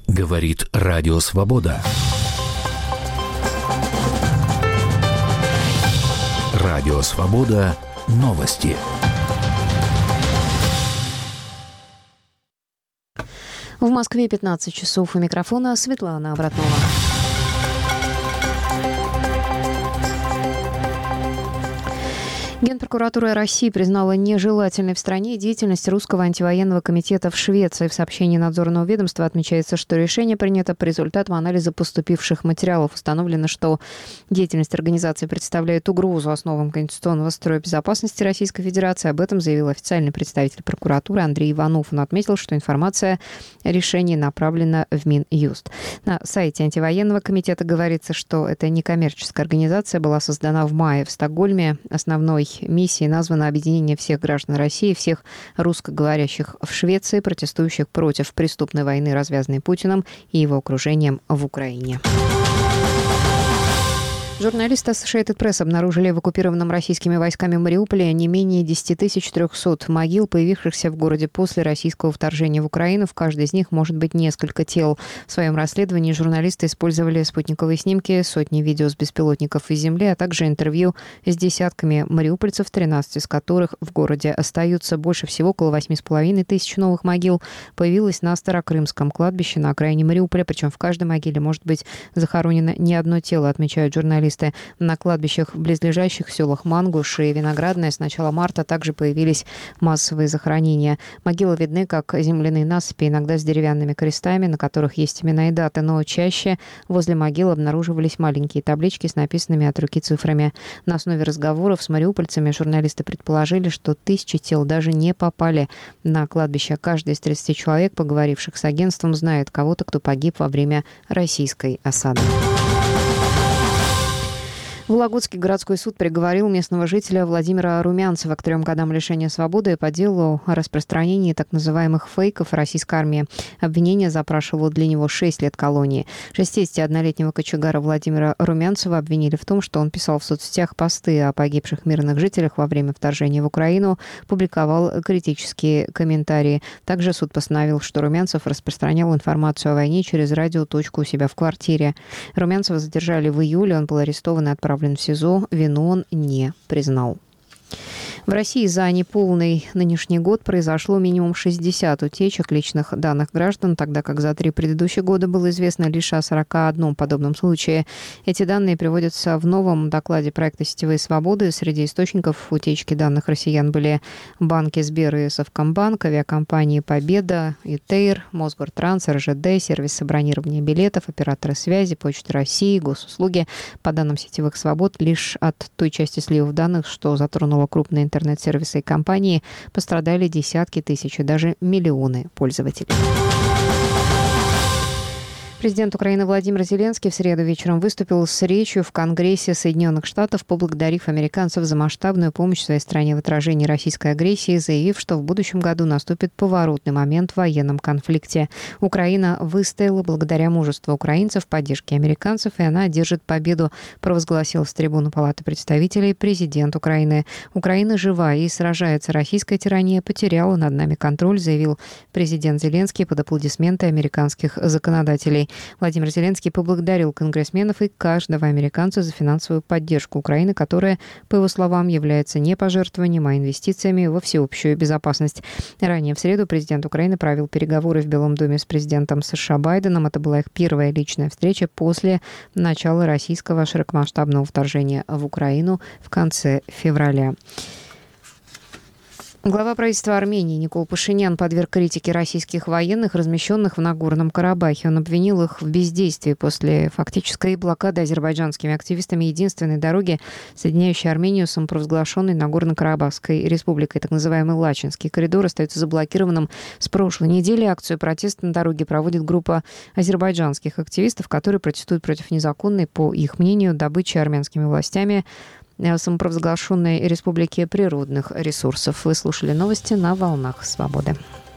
Говорит Радио Свобода. Радио Свобода. Новости. В Москве 15 часов. У микрофона Светлана Обратнова. Генпрокуратура России признала нежелательной в стране деятельность Русского антивоенного комитета в Швеции. В сообщении надзорного ведомства отмечается, что решение принято по результатам анализа поступивших материалов. Установлено, что деятельность организации представляет угрозу основам конституционного строя безопасности Российской Федерации. Об этом заявил официальный представитель прокуратуры Андрей Иванов. Он отметил, что информация о решении направлена в Минюст. На сайте антивоенного комитета говорится, что эта некоммерческая организация была создана в мае в Стокгольме. Основной миссией названо объединение всех граждан России, всех русскоговорящих в Швеции, протестующих против преступной войны, развязанной Путиным и его окружением в Украине. Журналисты Associated Press обнаружили в оккупированном российскими войсками Мариуполе не менее 10 300 могил, появившихся в городе после российского вторжения в Украину. В каждой из них может быть несколько тел. В своем расследовании журналисты использовали спутниковые снимки, сотни видео с беспилотников из земли, а также интервью с десятками мариупольцев, 13 из которых в городе остаются. Больше всего, около 8,5 тысяч новых могил, появилось на Старокрымском кладбище на окраине Мариуполя. Причем в каждой могиле может быть захоронено не одно тело, отмечают журналисты. На кладбищах в близлежащих селах Мангуш и Виноградное с начала марта также появились массовые захоронения. Могилы видны как земляные насыпи, иногда с деревянными крестами, на которых есть имена и даты, но чаще возле могил обнаруживались маленькие таблички с написанными от руки цифрами. На основе разговоров с мариупольцами журналисты предположили, что тысячи тел даже не попали на кладбище. Каждый из 30 человек, поговоривших с агентством, знает кого-то, кто погиб во время российской осады. Вологодский городской суд приговорил местного жителя Владимира Румянцева к 3 годам лишения свободы по делу о распространении так называемых фейков российской армии. Обвинение запрашивало для него 6 лет колонии. 61-летнего кочегара Владимира Румянцева обвинили в том, что он писал в соцсетях посты о погибших мирных жителях во время вторжения в Украину, публиковал критические комментарии. Также суд постановил, что Румянцев распространял информацию о войне через радиоточку у себя в квартире. Румянцева задержали в июле, он был арестован и отправлен в СИЗО, вину он не признал. В России за неполный нынешний год произошло минимум 60 утечек личных данных граждан, тогда как за 3 предыдущих года было известно лишь о 41 подобном случае. Эти данные приводятся в новом докладе проекта «Сетевые свободы». Среди источников утечки данных россиян были банки Сбер и Совкомбанк, авиакомпании «Победа», ЮТЕЙР, Мосгортранс, РЖД, сервисы бронирования билетов, операторы связи, Почта России, госуслуги. По данным «Сетевых свобод», лишь от той части сливов данных, что затронуло крупные интернет-сервисы и компании, пострадали десятки тысяч и даже миллионы пользователей. Президент Украины Владимир Зеленский в среду вечером выступил с речью в Конгрессе Соединенных Штатов, поблагодарив американцев за масштабную помощь своей стране в отражении российской агрессии, заявив, что в будущем году наступит поворотный момент в военном конфликте. Украина выстояла благодаря мужеству украинцев, поддержке американцев, и она одержит победу, провозгласил с трибуны Палаты представителей президент Украины. Украина жива и сражается. Российская тирания потеряла над нами контроль, заявил президент Зеленский под аплодисменты американских законодателей. Владимир Зеленский поблагодарил конгрессменов и каждого американца за финансовую поддержку Украины, которая, по его словам, является не пожертвованием, а инвестициями во всеобщую безопасность. Ранее в среду президент Украины провел переговоры в Белом доме с президентом США Байденом. Это была их первая личная встреча после начала российского широкомасштабного вторжения в Украину в конце февраля. Глава правительства Армении Никол Пашинян подверг критике российских военных, размещенных в Нагорном Карабахе. Он обвинил их в бездействии после фактической блокады азербайджанскими активистами единственной дороги, соединяющей Армению с самопровозглашенной Нагорно-Карабахской республикой. Так называемый Лачинский коридор остается заблокированным с прошлой недели. Акцию протеста на дороге проводит группа азербайджанских активистов, которые протестуют против незаконной, по их мнению, добычи армянскими властями самопровозглашенной республики природных ресурсов. Вы слушали новости на «Волнах Свободы».